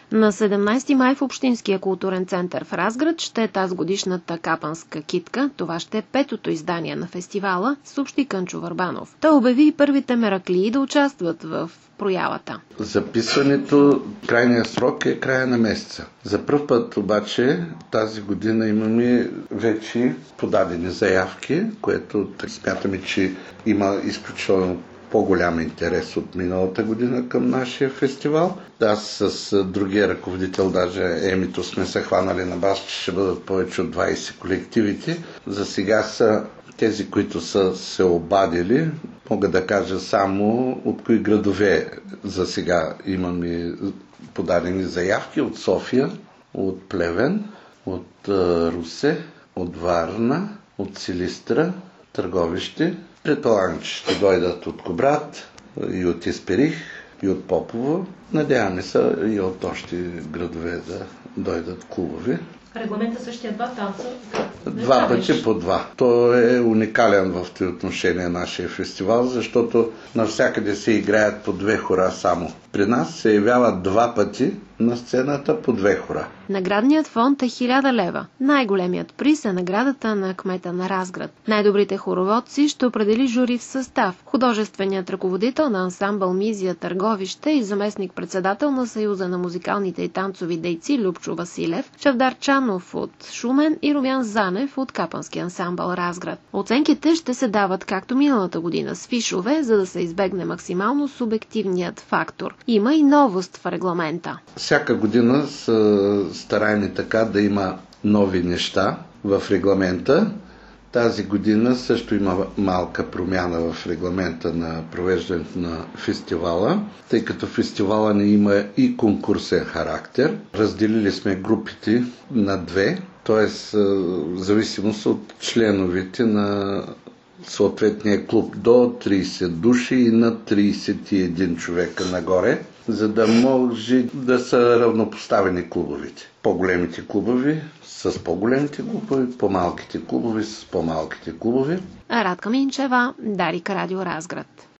На 17 май в Общинския културен център в Разград ще е тази годишната Капанска китка. Това ще е 5-то издание на фестивала, съобщи Кънчо Върбанов. Той обяви и първите мераклии да участват в проявата. Записването, крайният срок е края на месеца. За пръв път обаче тази година имаме вече подадени заявки, което смятаме, че има изключително по-голям интерес от миналата година към нашия фестивал. Аз с другия ръководител, даже Емито, сме се хванали на бас, че ще бъдат повече от 20 колективите. За сега са тези, които са се обадили. Мога да кажа само от кои градове за сега имаме подадени заявки: от София, от Плевен, от Русе, от Варна, от Силистра, Търговище. Предполагам, че ще дойдат от Кубрат и от Исперих, и от Попово. Надяваме се и от още градове да дойдат клубови. Регламента същия два танца? Два пъти по два. Той е уникален в тези отношения нашия фестивал, защото навсякъде се играят по 2 хора само. При нас се явяват 2 пъти на сцената по 2 хора. Наградният фонд е 1000 лева. Най-големият приз е наградата на кмета на Разград. Най-добрите хороводци ще определи жури в състав. Художественият ръководител на ансамбъл Мизия Търговище и заместник-председател на Съюза на музикалните и танцови дейци Любчо Василев, Чавдар Чанов от Шумен и Румян Занев от Капански ансамбъл Разград. Оценките ще се дават както миналата година с фишове, за да се избегне максимално субективният фактор. Има и новост в регламента. Всяка година стараем така да има нови неща в регламента. Тази година също има малка промяна в регламента на провеждането на фестивала, тъй като фестивала не има и конкурсен характер. Разделили сме групите на 2, т.е. в зависимост от членовете на съответния клуб до 30 души и над 31 човека нагоре, за да може да са равнопоставени клубовите. По-големите клубови с по-големите клубови, по-малките клубови с по-малките клубови. Радка Минчева, Дарик Радио Разград.